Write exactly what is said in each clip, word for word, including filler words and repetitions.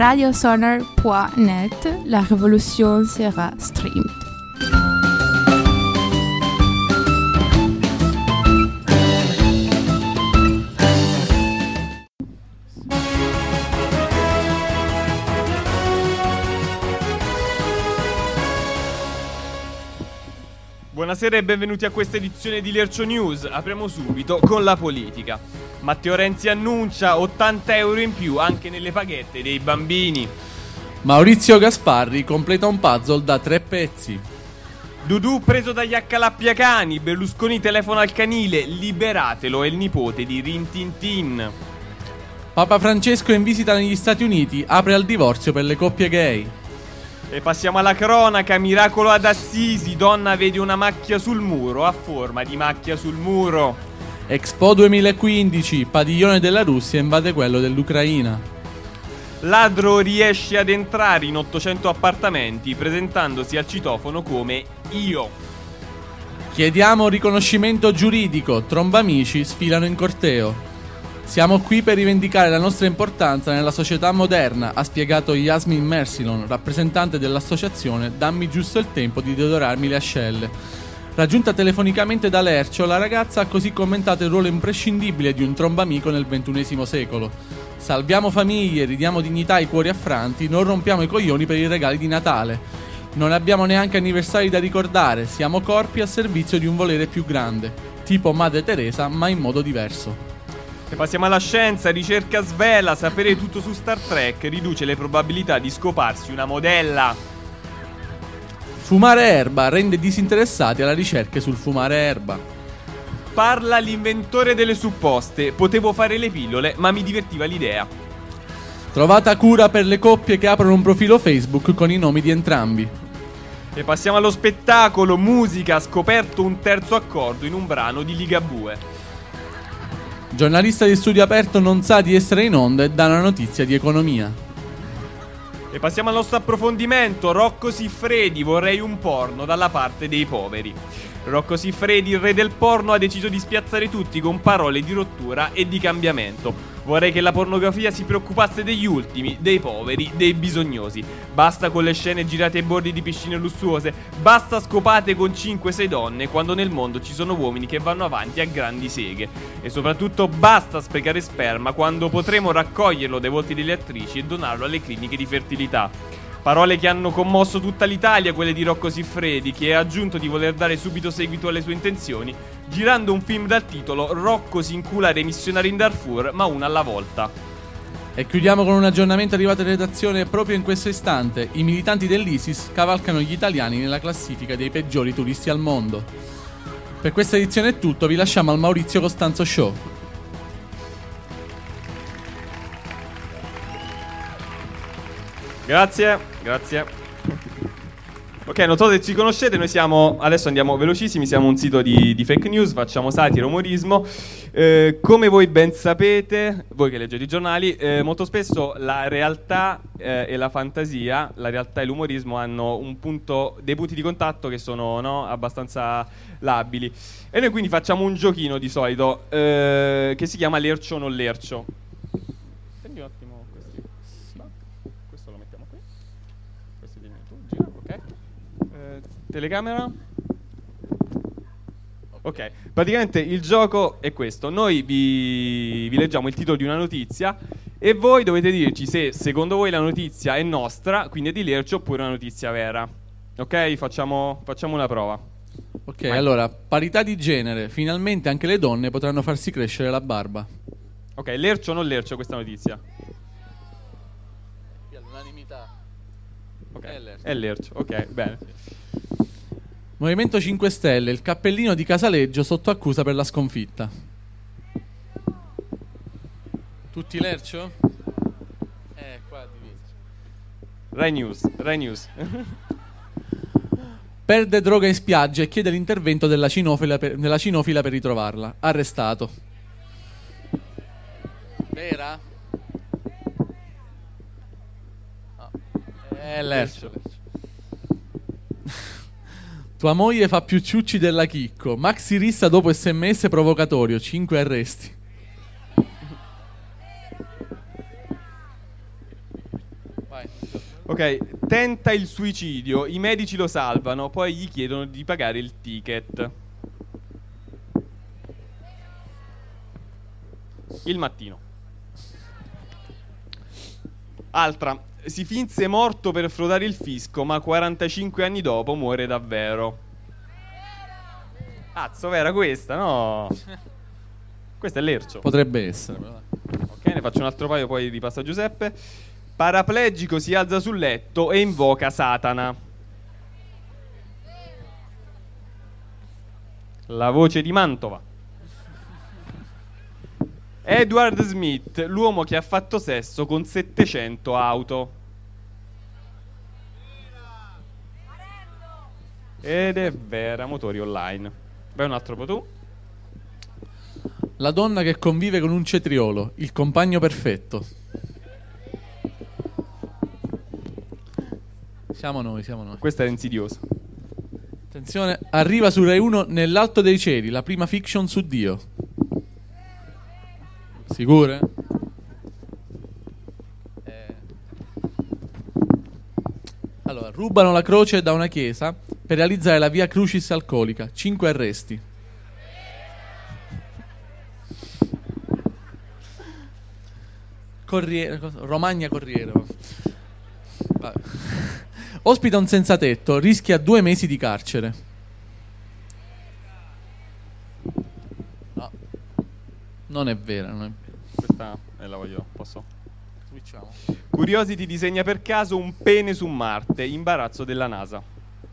radiosonar punto net, la révolution sera streamed. Buonasera e benvenuti a questa edizione di Lercio News. Apriamo subito con la politica. Matteo Renzi annuncia ottanta euro in più anche nelle paghette dei bambini. Maurizio Gasparri completa un puzzle da tre pezzi. Dudu preso dagli accalappiacani. Berlusconi telefona al canile. Liberatelo, è il nipote di Rin Tin Tin. Papa Francesco in visita negli Stati Uniti apre al divorzio per le coppie gay. E passiamo alla cronaca. Miracolo ad Assisi. Donna vede una macchia sul muro a forma di macchia sul muro. Expo duemilaquindici. Padiglione della Russia invade quello dell'Ucraina. Ladro riesce ad entrare in ottocento appartamenti presentandosi al citofono come io. Chiediamo riconoscimento giuridico. Trombamici sfilano in corteo. Siamo qui per rivendicare la nostra importanza nella società moderna, ha spiegato Yasmin Mersilon, rappresentante dell'associazione Dammi giusto il tempo di deodorarmi le ascelle. Raggiunta telefonicamente da Lercio, la ragazza ha così commentato il ruolo imprescindibile di un trombamico nel ventunesimo secolo. Salviamo famiglie, ridiamo dignità ai cuori affranti, non rompiamo i coglioni per i regali di Natale. Non abbiamo neanche anniversari da ricordare, siamo corpi al servizio di un volere più grande, tipo Madre Teresa ma in modo diverso. E passiamo alla scienza. Ricerca svela, sapere tutto su Star Trek riduce le probabilità di scoparsi una modella. Fumare erba rende disinteressati alla ricerca sul fumare erba. Parla l'inventore delle supposte. Potevo fare le pillole, ma mi divertiva l'idea. Trovata cura per le coppie che aprono un profilo Facebook con i nomi di entrambi. E passiamo allo spettacolo. Musica, scoperto un terzo accordo in un brano di Ligabue. Giornalista di Studio Aperto non sa di essere in onda e dà una notizia di economia. E passiamo al nostro approfondimento. Rocco Siffredi, vorrei un porno dalla parte dei poveri. Rocco Siffredi, il re del porno, ha deciso di spiazzare tutti con parole di rottura e di cambiamento. Vorrei che la pornografia si preoccupasse degli ultimi, dei poveri, dei bisognosi. Basta con le scene girate ai bordi di piscine lussuose. Basta scopate con cinque sei donne quando nel mondo ci sono uomini che vanno avanti a grandi seghe. E soprattutto basta sprecare sperma quando potremo raccoglierlo dai volti delle attrici e donarlo alle cliniche di fertilità. Parole che hanno commosso tutta l'Italia, quelle di Rocco Siffredi, che ha aggiunto di voler dare subito seguito alle sue intenzioni, girando un film dal titolo Rocco si incula dei missionari in Darfur, ma una alla volta. E chiudiamo con un aggiornamento arrivato in redazione proprio in questo istante. I militanti dell'ISIS cavalcano gli italiani nella classifica dei peggiori turisti al mondo. Per questa edizione è tutto, vi lasciamo al Maurizio Costanzo Show. Grazie, grazie. Ok, non so se ci conoscete, noi siamo, adesso andiamo velocissimi, siamo un sito di, di fake news, facciamo satira, umorismo. Eh, come voi ben sapete, voi che leggete i giornali, eh, molto spesso la realtà eh, e la fantasia, la realtà e l'umorismo hanno un punto, dei punti di contatto che sono, no, abbastanza labili. E noi quindi facciamo un giochino di solito eh, che si chiama Lercio o non Lercio. Prendi un attimo. Telecamera. Ok, praticamente il gioco è questo. Noi vi, vi leggiamo il titolo di una notizia e voi dovete dirci se secondo voi la notizia è nostra, quindi è di Lercio, oppure una notizia vera. Ok, facciamo, facciamo una prova. Ok, Vai. Allora, parità di genere. Finalmente anche le donne potranno farsi crescere la barba. Ok, Lercio o non Lercio questa notizia? All'unanimità. Ok, è Lercio. È Lercio, ok, bene. Movimento cinque Stelle, il cappellino di Casaleggio sotto accusa per la sconfitta. Tutti Lercio? Eh, qua diviso. Rai News, Rai News. Perde droga in spiaggia e chiede l'intervento della cinofila per, della cinofila per ritrovarla. Arrestato. Vera? No. Eh, Lercio. Tua moglie fa più ciucci della Chicco. Maxi rissa dopo sms provocatorio. cinque arresti. Ok, tenta il suicidio, i medici lo salvano, poi gli chiedono di pagare il ticket. Il mattino. Altra, si finse morto per frodare il fisco, ma quarantacinque anni dopo muore davvero. Cazzo, vera questa, no? Questo è Lercio. Potrebbe essere. Ok, ne faccio un altro paio, poi ripassa a Giuseppe. Paraplegico si alza sul letto e invoca Satana. La voce di Mantova. Edward Smith, l'uomo che ha fatto sesso con settecento auto. Ed è vera, motori online. Vai un altro po' tu. La donna che convive con un cetriolo, il compagno perfetto. Siamo noi, siamo noi. Questa era insidiosa. Attenzione, arriva su Rai uno Nell'alto dei cieli, la prima fiction su Dio. Sicure? Eh. Allora, rubano la croce da una chiesa per realizzare la via Crucis alcolica. Cinque arresti. Corriere, Romagna Corriere. Vabbè. Ospita un senza tetto, rischia due mesi di carcere. No, non è vera, non è vera. Questa eh, la voglio, posso? Switchiamo. Curiosity disegna per caso un pene su Marte, imbarazzo della NASA.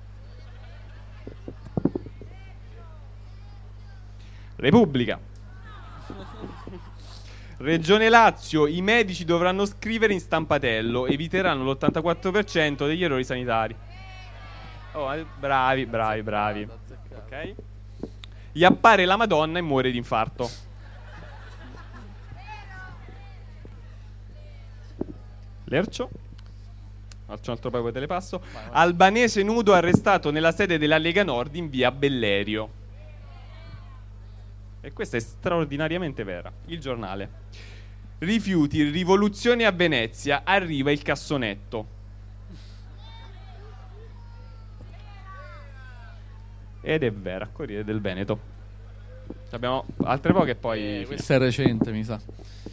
Repubblica. Regione Lazio, i medici dovranno scrivere in stampatello, eviteranno l'ottantaquattro per cento degli errori sanitari. Oh, eh, bravi, bravi, bravi. Ok. Gli appare la Madonna e muore di infarto. Lercio. Faccio un altro paio, poi te le passo. Vai, vai. Albanese nudo arrestato nella sede della Lega Nord in via Bellerio. E questa è straordinariamente vera. Il Giornale. Rifiuti, rivoluzione a Venezia, arriva il cassonetto. Ed è vera, Corriere del Veneto. Abbiamo altre poche e poi... Eh, questa è recente, mi sa.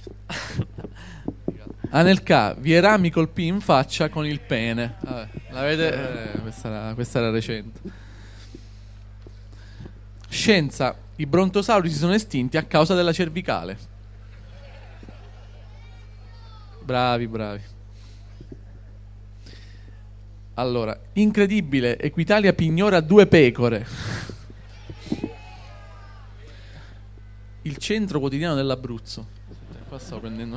Anelka, Vierà mi colpì in faccia con il pene. Vabbè, la vede? Eh, questa, era, questa era recente. Scienza, i brontosauri si sono estinti a causa della cervicale. Bravi, bravi. Allora, incredibile, Equitalia pignora due pecore. Il centro quotidiano dell'Abruzzo. Qua stavo prendendo.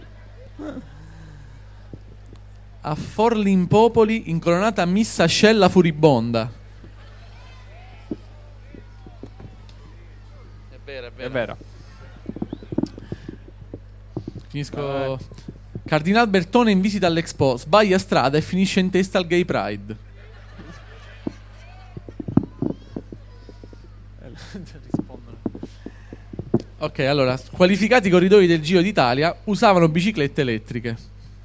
A Forlimpopoli incoronata Miss Ascella Furibonda. È vera, è vera. È vera. Finisco. Beh. Cardinal Bertone in visita all'Expo, sbaglia strada e finisce in testa al Gay Pride. Ok, allora, qualificati i corridori del Giro d'Italia usavano biciclette elettriche.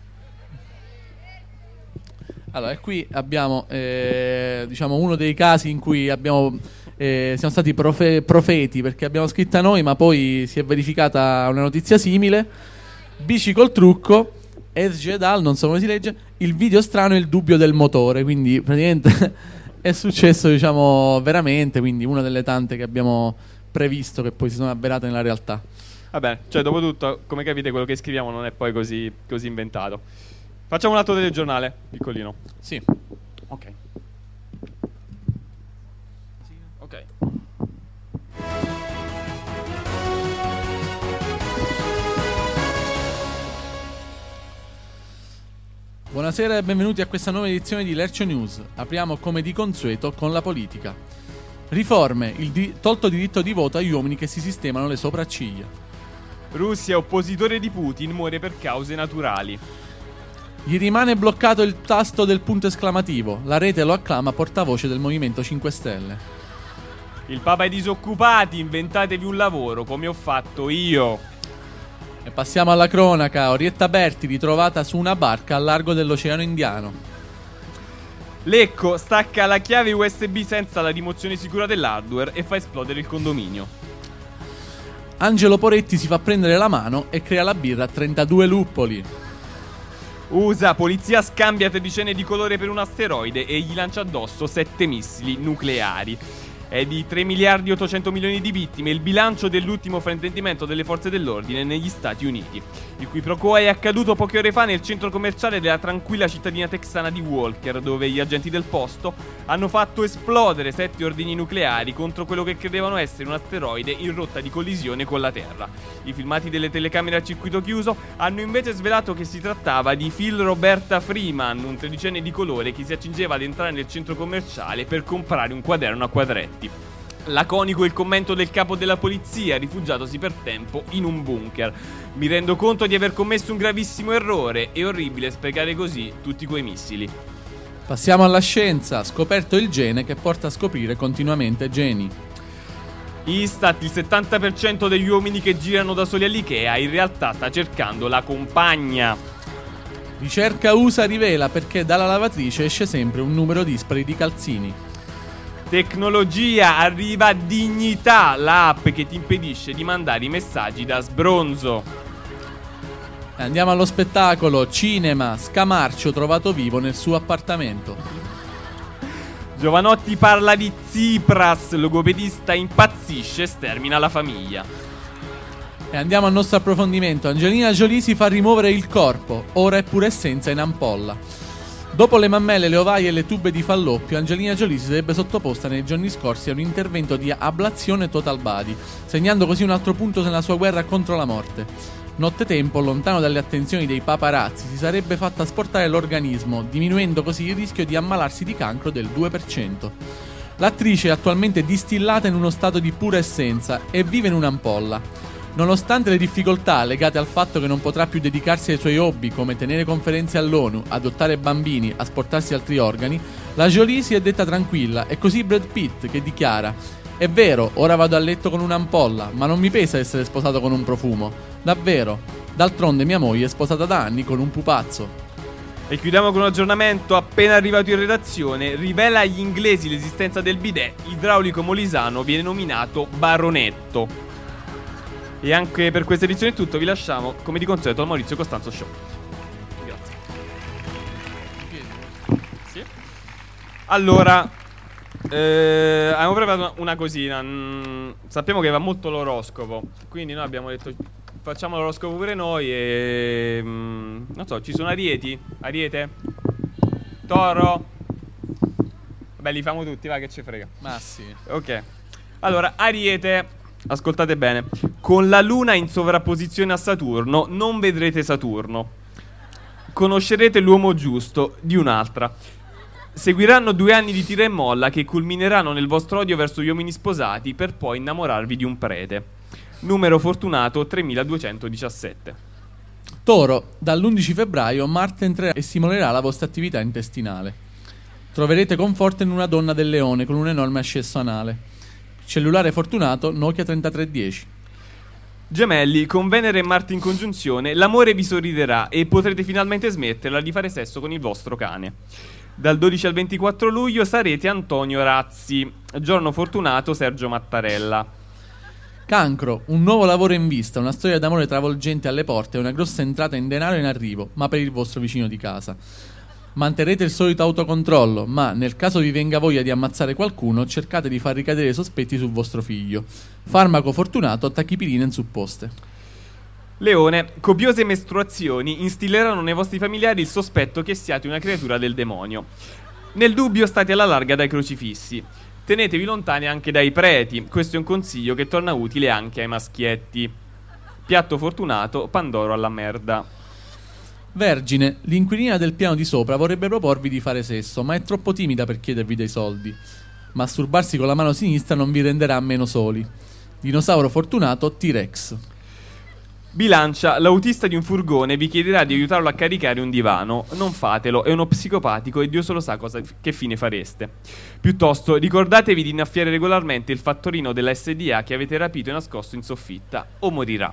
Allora, e qui abbiamo eh, diciamo uno dei casi in cui abbiamo eh, siamo stati profe- profeti, perché abbiamo scritta noi, ma poi si è verificata una notizia simile. Bici col trucco, Edgedal, non so come si legge, il video strano e il dubbio del motore. Quindi praticamente è successo, diciamo, veramente. Quindi una delle tante che abbiamo previsto che poi si sono avverate nella realtà. Vabbè, cioè dopo tutto, come capite, quello che scriviamo non è poi così, così inventato. Facciamo un altro telegiornale, piccolino. Sì. Ok. Ok. Buonasera e benvenuti a questa nuova edizione di Lercio News. Apriamo come di consueto con la politica. Riforme, il di- tolto diritto di voto agli uomini che si sistemano le sopracciglia. Russia, oppositore di Putin, muore per cause naturali. Gli rimane bloccato il tasto del punto esclamativo. La rete lo acclama portavoce del Movimento cinque Stelle. Il Papa ai disoccupati, inventatevi un lavoro come ho fatto io. E passiamo alla cronaca. Orietta Berti ritrovata su una barca al largo dell'Oceano Indiano. Lecco stacca la chiave U S B senza la rimozione sicura dell'hardware e fa esplodere il condominio. Angelo Poretti si fa prendere la mano e crea la birra trentadue luppoli. U S A, polizia scambia tredicenne di colore per un asteroide e gli lancia addosso sette missili nucleari. È di tre miliardi e ottocento milioni di vittime il bilancio dell'ultimo fraintendimento delle forze dell'ordine negli Stati Uniti, il cui pro quo è accaduto poche ore fa nel centro commerciale della tranquilla cittadina texana di Walker, dove gli agenti del posto hanno fatto esplodere sette ordigni nucleari contro quello che credevano essere un asteroide in rotta di collisione con la Terra. I filmati delle telecamere a circuito chiuso hanno invece svelato che si trattava di Phil Roberta Freeman, un tredicenne di colore che si accingeva ad entrare nel centro commerciale per comprare un quaderno a quadretti. Laconico il commento del capo della polizia, rifugiatosi per tempo in un bunker. Mi rendo conto di aver commesso un gravissimo errore, è orribile sprecare così tutti quei missili. Passiamo alla scienza. Scoperto il gene che porta a scoprire continuamente geni. Istat, il settanta per cento degli uomini che girano da soli all'Ikea in realtà sta cercando la compagna. Ricerca U S A rivela perché dalla lavatrice esce sempre un numero dispari di calzini. Tecnologia, arriva Dignità, l'app che ti impedisce di mandare i messaggi da sbronzo. E andiamo allo spettacolo. Cinema, Scamarcio trovato vivo nel suo appartamento. Giovanotti parla di Tsipras, logopedista impazzisce e stermina la famiglia. E andiamo al nostro approfondimento. Angelina Jolie si fa rimuovere il corpo, ora è pure essenza in ampolla. Dopo le mammelle, le ovaie e le tube di falloppio, Angelina Jolie si sarebbe sottoposta nei giorni scorsi a un intervento di ablazione total body, segnando così un altro punto nella sua guerra contro la morte. Nottetempo, lontano dalle attenzioni dei paparazzi, si sarebbe fatta asportare l'organismo, diminuendo così il rischio di ammalarsi di cancro del due per cento. L'attrice è attualmente distillata in uno stato di pura essenza e vive in un'ampolla. Nonostante le difficoltà legate al fatto che non potrà più dedicarsi ai suoi hobby come tenere conferenze all'ONU, adottare bambini, asportarsi altri organi, la Jolie si è detta tranquilla, e così Brad Pitt che dichiara: è vero, ora vado a letto con un'ampolla, ma non mi pesa essere sposato con un profumo. Davvero, d'altronde mia moglie è sposata da anni con un pupazzo. E chiudiamo con un aggiornamento appena arrivato in redazione. Rivela agli inglesi l'esistenza del bidet, idraulico molisano viene nominato baronetto. E anche per questa edizione è tutto, vi lasciamo come di consueto al Maurizio Costanzo Show. Grazie. Sì. Allora, eh, abbiamo preparato una cosina. Mm, sappiamo che va molto l'oroscopo, quindi noi abbiamo detto facciamo l'oroscopo pure noi e... Mm, non so, ci sono Arieti? Ariete? Toro? Beh, li famo tutti, va che ci frega. Ma sì. Ok. Allora, Ariete... Ascoltate bene, con la luna in sovrapposizione a Saturno non vedrete Saturno. Conoscerete l'uomo giusto di un'altra. Seguiranno due anni di tira e molla che culmineranno nel vostro odio verso gli uomini sposati per poi innamorarvi di un prete. Numero fortunato tremiladuecentodiciassette. Toro, dall'undici febbraio Marte entrerà e stimolerà la vostra attività intestinale. Troverete conforto in una donna del leone con un enorme ascesso anale. Cellulare fortunato Nokia trentatré dieci. Gemelli, con Venere e Marte in congiunzione, l'amore vi sorriderà e potrete finalmente smetterla di fare sesso con il vostro cane. Dal dodici al ventiquattro luglio sarete Antonio Razzi. Giorno fortunato Sergio Mattarella. Cancro, un nuovo lavoro in vista, una storia d'amore travolgente alle porte e una grossa entrata in denaro in arrivo, ma per il vostro vicino di casa. Manterrete il solito autocontrollo, ma nel caso vi venga voglia di ammazzare qualcuno, cercate di far ricadere i sospetti sul vostro figlio. Farmaco fortunato, tachipirina in supposte. Leone, copiose mestruazioni instilleranno nei vostri familiari il sospetto che siate una creatura del demonio. Nel dubbio state alla larga dai crocifissi. Tenetevi lontani anche dai preti, questo è un consiglio che torna utile anche ai maschietti. Piatto fortunato, Pandoro alla merda. Vergine, l'inquilina del piano di sopra vorrebbe proporvi di fare sesso, ma è troppo timida per chiedervi dei soldi. Masturbarsi con la mano sinistra non vi renderà meno soli. Dinosauro fortunato, T-Rex. Bilancia, l'autista di un furgone vi chiederà di aiutarlo a caricare un divano. Non fatelo, è uno psicopatico e Dio solo sa cosa, che fine fareste. Piuttosto, ricordatevi di innaffiare regolarmente il fattorino della S D A che avete rapito e nascosto in soffitta, o morirà.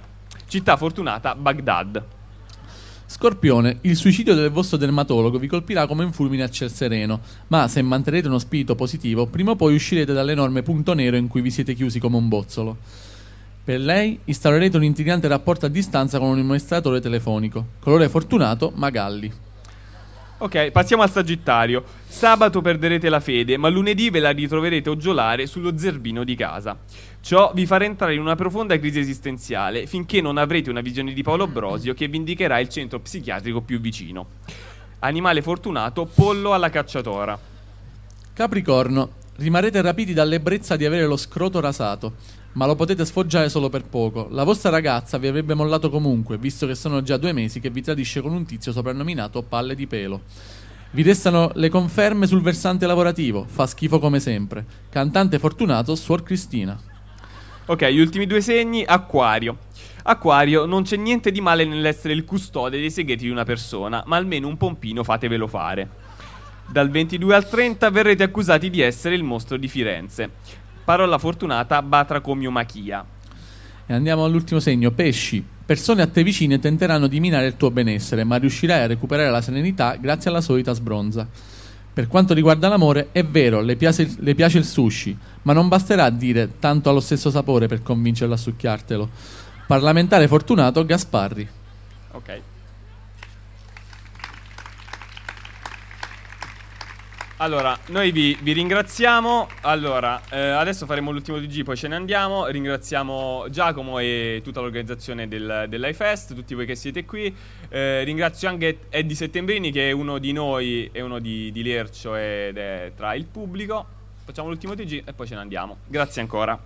Città fortunata, Baghdad. Scorpione, il suicidio del vostro dermatologo vi colpirà come un fulmine a ciel sereno, ma se manterrete uno spirito positivo, prima o poi uscirete dall'enorme punto nero in cui vi siete chiusi come un bozzolo. Per lei instaurerete un intrigante rapporto a distanza con un amministratore telefonico. Colore fortunato, Magalli. Ok, passiamo al Sagittario. Sabato perderete la fede, ma lunedì ve la ritroverete oggiolare sullo zerbino di casa. Ciò vi farà entrare in una profonda crisi esistenziale finché non avrete una visione di Paolo Brosio che vi indicherà il centro psichiatrico più vicino. Animale fortunato, pollo alla cacciatora. Capricorno, rimarrete rapiti dall'ebbrezza di avere lo scroto rasato, ma lo potete sfoggiare solo per poco. La vostra ragazza vi avrebbe mollato comunque, visto che sono già due mesi che vi tradisce con un tizio soprannominato Palle di Pelo. Vi restano le conferme sul versante lavorativo, fa schifo come sempre. Cantante fortunato, Suor Cristina. Ok, gli ultimi due segni, Acquario. Acquario, non c'è niente di male nell'essere il custode dei segreti di una persona, ma almeno un pompino fatevelo fare. Dal ventidue al trenta verrete accusati di essere il mostro di Firenze. Parola fortunata, batracomiomachia. E andiamo all'ultimo segno, Pesci. Persone a te vicine tenteranno di minare il tuo benessere, ma riuscirai a recuperare la serenità grazie alla solita sbronza. Per quanto riguarda l'amore, è vero, le piace, le piace il sushi, ma non basterà dire tanto ha lo stesso sapore per convincerla a succhiartelo. Parlamentare fortunato, Gasparri. Ok. Allora, noi vi, vi ringraziamo. Allora, eh, adesso faremo l'ultimo D G, poi ce ne andiamo. Ringraziamo Giacomo e tutta l'organizzazione del, dell'iFest, tutti voi che siete qui. Eh, ringrazio anche Eddie Settembrini, che è uno di noi, è uno di, di Lercio ed è tra il pubblico. Facciamo l'ultimo D G e poi ce ne andiamo. Grazie ancora.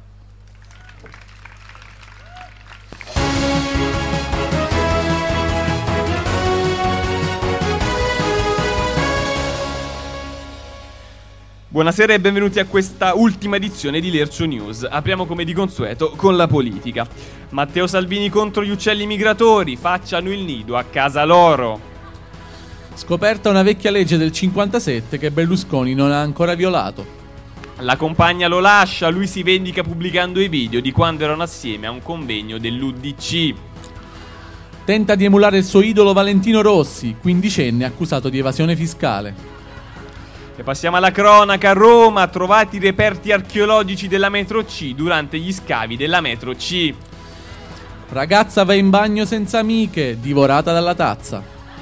Buonasera e benvenuti a questa ultima edizione di Lercio News. Apriamo come di consueto con la politica. Matteo Salvini contro gli uccelli migratori, facciano il nido a casa loro. Scoperta una vecchia legge del cinquantasette che Berlusconi non ha ancora violato. La compagna lo lascia, lui si vendica pubblicando i video di quando erano assieme a un convegno dell'U D C. Tenta di emulare il suo idolo Valentino Rossi, quindicenne accusato di evasione fiscale. E passiamo alla cronaca. A Roma, trovati i reperti archeologici della metro C durante gli scavi della metro C. Ragazza va in bagno senza amiche, divorata dalla tazza.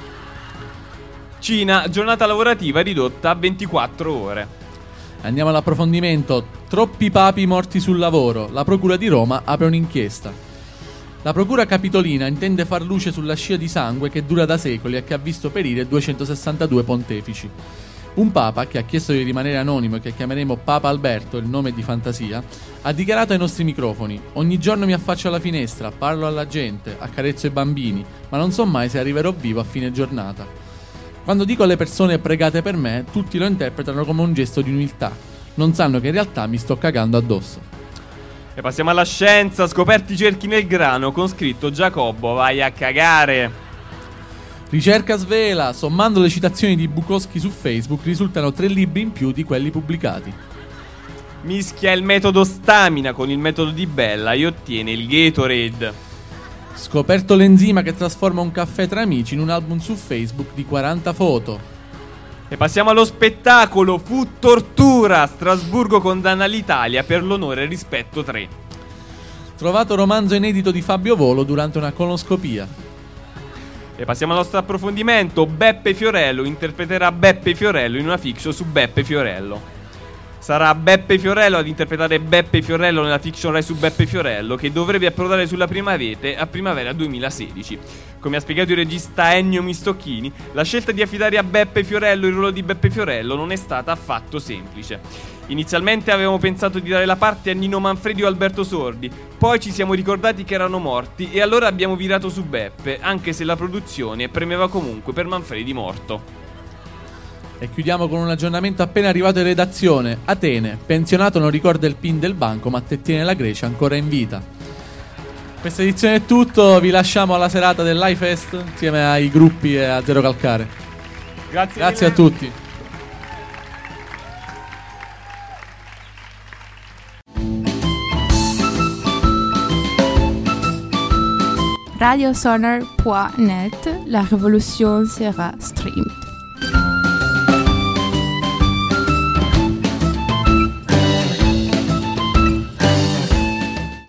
Cina, giornata lavorativa ridotta a ventiquattro ore. Andiamo all'approfondimento. Troppi papi morti sul lavoro. La procura di Roma apre un'inchiesta. La procura capitolina intende far luce sulla scia di sangue che dura da secoli e che ha visto perire duecentosessantadue pontefici. Un papa, che ha chiesto di rimanere anonimo e che chiameremo Papa Alberto, il nome di fantasia, ha dichiarato ai nostri microfoni: ogni giorno mi affaccio alla finestra, parlo alla gente, accarezzo i bambini, ma non so mai se arriverò vivo a fine giornata. Quando dico alle persone pregate per me, tutti lo interpretano come un gesto di umiltà. Non sanno che in realtà mi sto cagando addosso. E passiamo alla scienza. Scoperti cerchi nel grano con scritto Giacobbo vai a cagare. Ricerca svela, sommando le citazioni di Bukowski su Facebook risultano tre libri in più di quelli pubblicati. Mischia il metodo stamina con il metodo di Bella e ottiene il Gatorade. Scoperto l'enzima che trasforma un caffè tra amici in un album su Facebook di quaranta foto. E passiamo allo spettacolo. Fu tortura, Strasburgo condanna l'Italia per l'onore e rispetto tre. Trovato romanzo inedito di Fabio Volo durante una colonoscopia. E passiamo al nostro approfondimento. Beppe Fiorello interpreterà Beppe Fiorello in una fiction su Beppe Fiorello. Sarà Beppe Fiorello ad interpretare Beppe Fiorello nella fiction Rai su Beppe Fiorello, che dovrebbe approdare sulla prima rete a primavera duemilasedici. Come ha spiegato il regista Ennio Mistocchini, la scelta di affidare a Beppe Fiorello il ruolo di Beppe Fiorello non è stata affatto semplice. Inizialmente avevamo pensato di dare la parte a Nino Manfredi o Alberto Sordi, poi ci siamo ricordati che erano morti e allora abbiamo virato su Beppe, anche se la produzione premeva comunque per Manfredi morto. E chiudiamo con un aggiornamento appena arrivato in redazione. Atene, pensionato non ricorda il PIN del banco ma te tiene la Grecia ancora in vita. Questa edizione è tutto, vi lasciamo alla serata dell'iFest insieme ai gruppi e a Zero Calcare. Grazie, Grazie a tutti. radiosonar point net, la révolution sera streamed.